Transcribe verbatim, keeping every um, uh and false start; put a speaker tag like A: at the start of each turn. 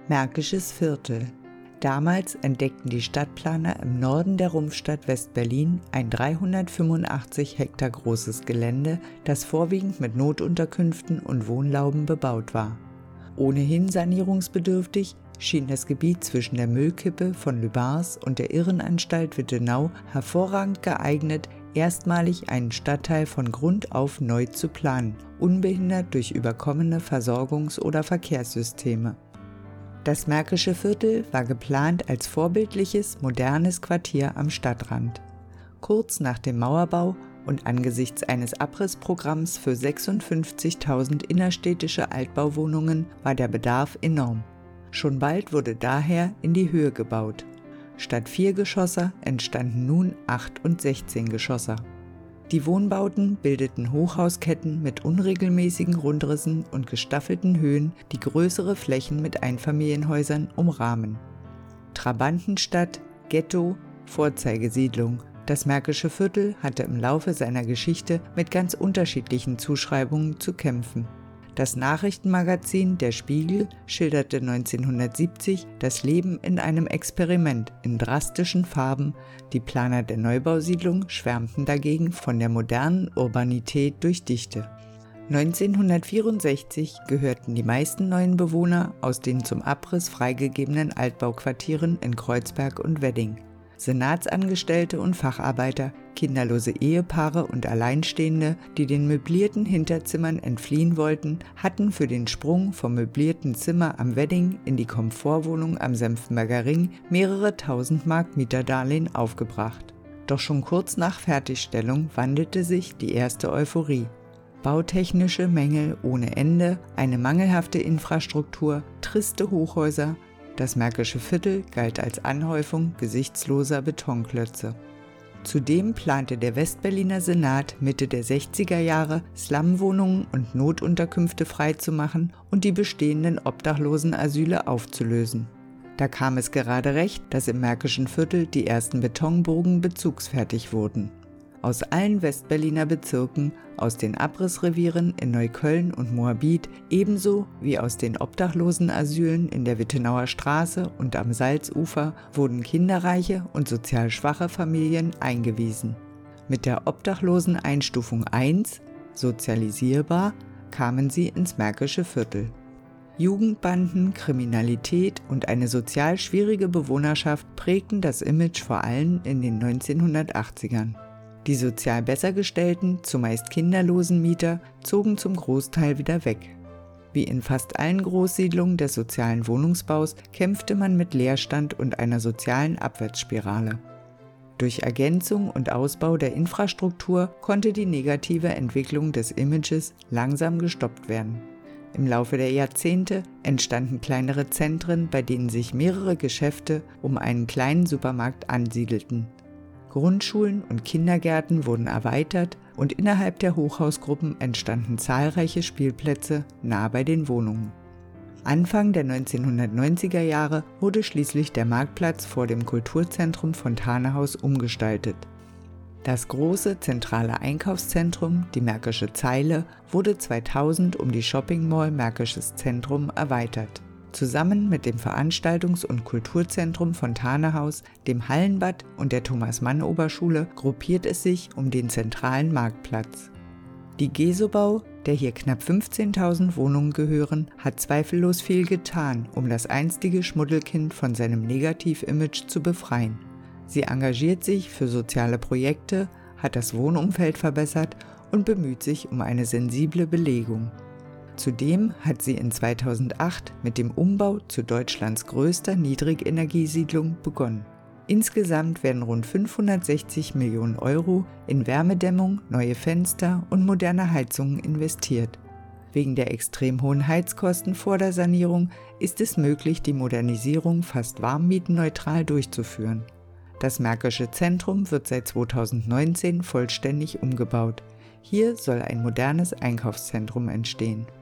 A: Märkisches Viertel. Damals entdeckten die Stadtplaner im Norden der Rumpfstadt West-Berlin ein dreihundertfünfundachtzig Hektar großes Gelände, das vorwiegend mit Notunterkünften und Wohnlauben bebaut war. Ohnehin sanierungsbedürftig schien das Gebiet zwischen der Müllkippe von Lübars und der Irrenanstalt Wittenau hervorragend geeignet, erstmalig einen Stadtteil von Grund auf neu zu planen, unbehindert durch überkommene Versorgungs- oder Verkehrssysteme. Das Märkische Viertel war geplant als vorbildliches, modernes Quartier am Stadtrand. Kurz nach dem Mauerbau und angesichts eines Abrissprogramms für sechsundfünfzigtausend innerstädtische Altbauwohnungen war der Bedarf enorm. Schon bald wurde daher in die Höhe gebaut. Statt vier Geschosser entstanden nun acht und sechzehn Geschosser. Die Wohnbauten bildeten Hochhausketten mit unregelmäßigen Rundrissen und gestaffelten Höhen, die größere Flächen mit Einfamilienhäusern umrahmen. Trabantenstadt, Ghetto, Vorzeigesiedlung. Das Märkische Viertel hatte im Laufe seiner Geschichte mit ganz unterschiedlichen Zuschreibungen zu kämpfen. Das Nachrichtenmagazin Der Spiegel schilderte neunzehnhundertsiebzig das Leben in einem Experiment in drastischen Farben, die Planer der Neubausiedlung schwärmten dagegen von der modernen Urbanität durch Dichte. neunzehnhundertvierundsechzig gehörten die meisten neuen Bewohner aus den zum Abriss freigegebenen Altbauquartieren in Kreuzberg und Wedding. Senatsangestellte und Facharbeiter, kinderlose Ehepaare und Alleinstehende, die den möblierten Hinterzimmern entfliehen wollten, hatten für den Sprung vom möblierten Zimmer am Wedding in die Komfortwohnung am Senftenberger Ring mehrere tausend Mark Mieterdarlehen aufgebracht. Doch schon kurz nach Fertigstellung wandelte sich die erste Euphorie. Bautechnische Mängel ohne Ende, eine mangelhafte Infrastruktur, triste Hochhäuser. Das Märkische Viertel galt als Anhäufung gesichtsloser Betonklötze. Zudem plante der Westberliner Senat Mitte der sechziger Jahre, Slumwohnungen und Notunterkünfte freizumachen und die bestehenden Obdachlosenasyle aufzulösen. Da kam es gerade recht, dass im Märkischen Viertel die ersten Betonburgen bezugsfertig wurden. Aus allen Westberliner Bezirken, aus den Abrissrevieren in Neukölln und Moabit, ebenso wie aus den Obdachlosenasylen in der Wittenauer Straße und am Salzufer wurden kinderreiche und sozial schwache Familien eingewiesen. Mit der Obdachloseneinstufung eins, sozialisierbar, kamen sie ins Märkische Viertel. Jugendbanden, Kriminalität und eine sozial schwierige Bewohnerschaft prägten das Image vor allem in den neunzehnhundertachtzigern. Die sozial Bessergestellten, zumeist kinderlosen Mieter, zogen zum Großteil wieder weg. Wie in fast allen Großsiedlungen des sozialen Wohnungsbaus kämpfte man mit Leerstand und einer sozialen Abwärtsspirale. Durch Ergänzung und Ausbau der Infrastruktur konnte die negative Entwicklung des Images langsam gestoppt werden. Im Laufe der Jahrzehnte entstanden kleinere Zentren, bei denen sich mehrere Geschäfte um einen kleinen Supermarkt ansiedelten. Grundschulen und Kindergärten wurden erweitert und innerhalb der Hochhausgruppen entstanden zahlreiche Spielplätze nah bei den Wohnungen. Anfang der neunzehnhundertneunziger Jahre wurde schließlich der Marktplatz vor dem Kulturzentrum Fontane-Haus umgestaltet. Das große zentrale Einkaufszentrum, die Märkische Zeile, wurde zweitausend um die Shopping Mall Märkisches Zentrum erweitert. Zusammen mit dem Veranstaltungs- und Kulturzentrum Fontane-Haus, dem Hallenbad und der Thomas-Mann-Oberschule gruppiert es sich um den zentralen Marktplatz. Die Gesobau, der hier knapp fünfzehntausend Wohnungen gehören, hat zweifellos viel getan, um das einstige Schmuddelkind von seinem Negativ-Image zu befreien. Sie engagiert sich für soziale Projekte, hat das Wohnumfeld verbessert und bemüht sich um eine sensible Belegung. Zudem hat sie in zweitausendacht mit dem Umbau zu Deutschlands größter Niedrigenergiesiedlung begonnen. Insgesamt werden rund fünfhundertsechzig Millionen Euro in Wärmedämmung, neue Fenster und moderne Heizungen investiert. Wegen der extrem hohen Heizkosten vor der Sanierung ist es möglich, die Modernisierung fast warmmietenneutral durchzuführen. Das Märkische Zentrum wird seit zweitausendneunzehn vollständig umgebaut. Hier soll ein modernes Einkaufszentrum entstehen.